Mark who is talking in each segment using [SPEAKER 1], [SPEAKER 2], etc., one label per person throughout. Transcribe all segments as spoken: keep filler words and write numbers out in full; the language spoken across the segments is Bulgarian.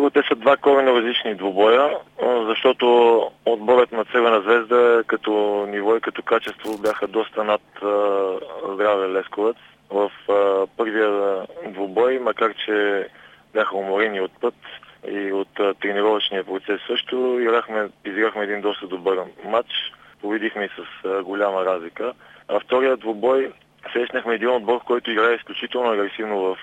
[SPEAKER 1] Първо, те са два коренно различни двубоя, защото отборът на Цървена звезда като ниво и като качество бяха доста над Здраве Лесковец. В първия двубой, макар че бяха уморени от път и от тренировъчния процес също, играхме, изиграхме един доста добър матч, победихме и с голяма разлика. А втория двубой срещнахме един отбор, който играе изключително агресивно в,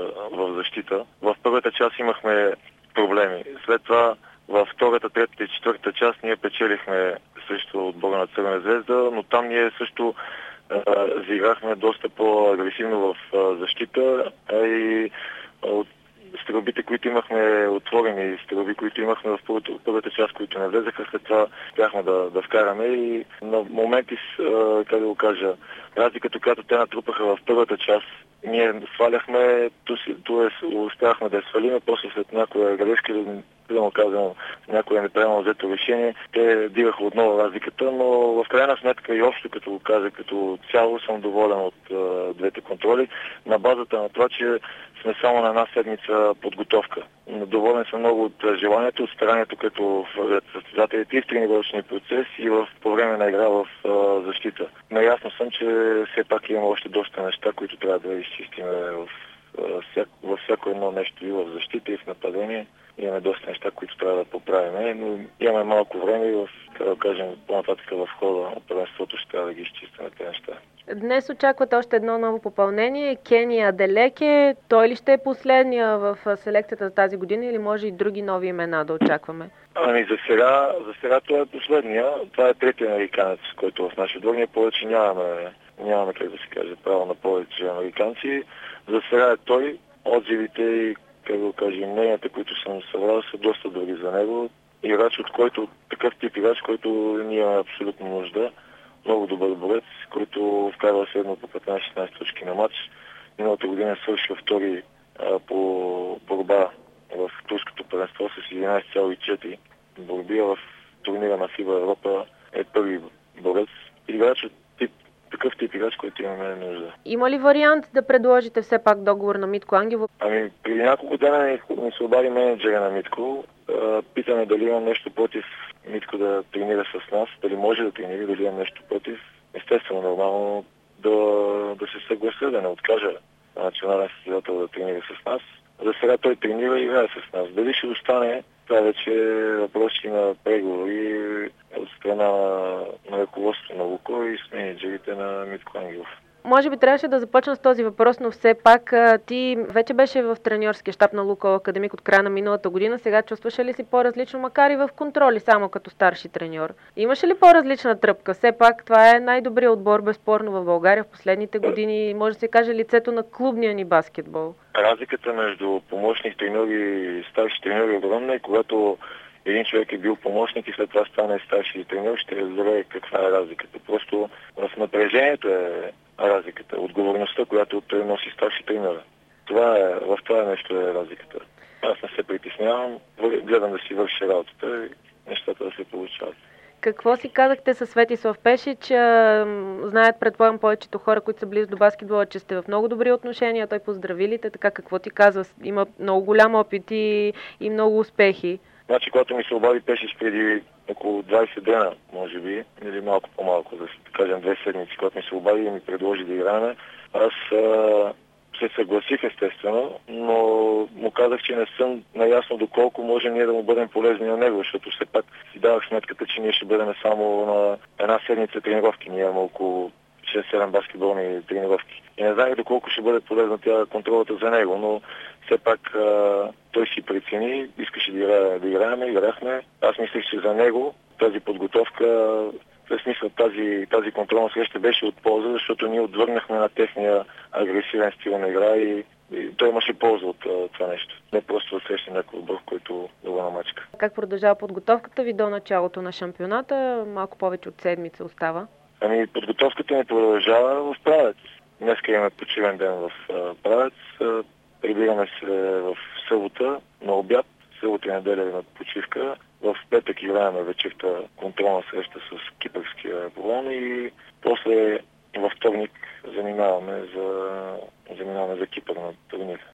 [SPEAKER 1] в защита. В първата част имахме проблеми. След това във втората, третата и четвъртата част ние печелихме срещу отбора на Цървена звезда, но там ние също а, заиграхме доста по-агресивно в а, защита, а и от стрелбите, които имахме отворени, стрелби, които имахме в първата, първата част, които не влезаха, след това успяхме да, да вкараме и на моменти, а, как да го кажа, разликата, която те натрупаха в първата част, ние сваляхме, т.е. успяхме да я свалиме, после след някоя грешка, да казвам, някое неправилно взето решение, те дигаха отново разликата, но в крайна сметка и общо, като го каза, като цяло съм доволен от а, двете контроли, на базата на това, че сме само на една седмица подготовка. Доволен съм много от желанието, от старанието, като вървят състезателите и в тренировъчния процес, и в, по време на игра в а, защита. Наясно съм, че все пак има още доста неща, които трябва да изчистим в, всяко, във всяко едно нещо, и в защита, и в нападение. Имаме доста неща, които трябва да поправим, но имаме малко време и в, да кажем, по-нататък в хода на първенството ще трябва да ги изчистим тези неща.
[SPEAKER 2] Днес очаквате още едно ново попълнение. Кени Аделеке. Той ли ще е последния в селекцията за тази година или може и други нови имена да очакваме?
[SPEAKER 1] Ами за сега, за сега той е последния. Това е третия американец, който в нашия двор. Ние повече нямаме, нямаме, как да се каже, право на повече американци. За сега е той. Отзивите и, как да кажа, мненията, които съм събрал, са доста добри за него. Играч, от който, такъв тип играч, който ние имаме абсолютно нужда. Много добър борец, който вкарва средно по петнайсет-шестнайсет точки на матч. Миналата година свършва втори а, по борба в турското първенство с единайсет цяло и четири борби, в турнира на ФИБА Европа е първи борец. Играч от тип, такъв тип играч, който имаме нужда.
[SPEAKER 2] Има ли вариант да предложите все пак договор на Митко Ангелов?
[SPEAKER 1] Ами, преди няколко дена ни, ни се обади менеджера на Митко. А, питаме дали имам нещо против Митко да тренира с нас, дали може да тренира, дали имам нещо против. Естествено, нормално да, да се съглася, да не откажа на национален състезател да тренира с нас. За сега той тренира и играе с нас. Дали ще остане, това вече е въпроси на преговори от страна на ръководството на Лукойл и с менеджерите на Митко Ангелов.
[SPEAKER 2] Може би трябваше да започна с този въпрос, но все пак ти вече беше в треньорския щаб на Лукойл Академик от края на миналата година. Сега чувстваш ли си по-различно, макар и в контроли, само като старши треньор? Имаше ли по-различна тръпка? Все пак това е най-добрият отбор, безспорно, в България в последните години. Може да се каже лицето на клубния ни баскетбол.
[SPEAKER 1] Разликата между помощник треньори и старши треньори е огромна и когато един човек е бил помощник и след това стане старши треньор, ще разбере каква е разликата. Просто в напрежението е разликата, отговорността, която той носи старши треньора. Това е, в това нещо е разликата. Аз не се притеснявам, гледам да си върши работата и нещата да се получават.
[SPEAKER 2] Какво си казахте със Светислав Пешич? Знаят, предполагам, повечето хора, които са близо до баскетбола, че сте в много добри отношения. Той поздрави ли те? Така, какво ти казва? Има много голям опит и, и много успехи. Значи, когато ми се обади Пешич преди около двайсет дена, може би, или малко по-малко, да кажем две седмици, когато ми се обади и ми предложи да играме, аз а, се съгласих естествено, но му казах, че не съм наясно доколко може ние да му бъдем полезни на него, защото все пак си давах сметката, че ние ще бъдем само на една седмица тренировки. Ние имаме около шест-седем баскетболни тренировки. И не знаех доколко ще бъде полезна тя контролата за него, но все пак а, той си прецени, искаше да, игра, да играем, играхме. Аз мислех, че за него тази подготовка, в смисъл тази, тази контролна среща беше от полза, защото ние отвърнахме на техния агресивен стил на игра и, и той имаше полза от а, това нещо. Не просто да среща някой отбор, който да го намачка. Как продължава подготовката ви до началото на шампионата? Малко повече от седмица остава. Ами подготовката ни продължава в Правец. Днеска имаме почивен ден в а, Правец. Прибираме се в събота на обяд. Събота и неделя на почивка. В петък играем вечерта контролна среща с кипърския Аполон и после във вторник занимаваме за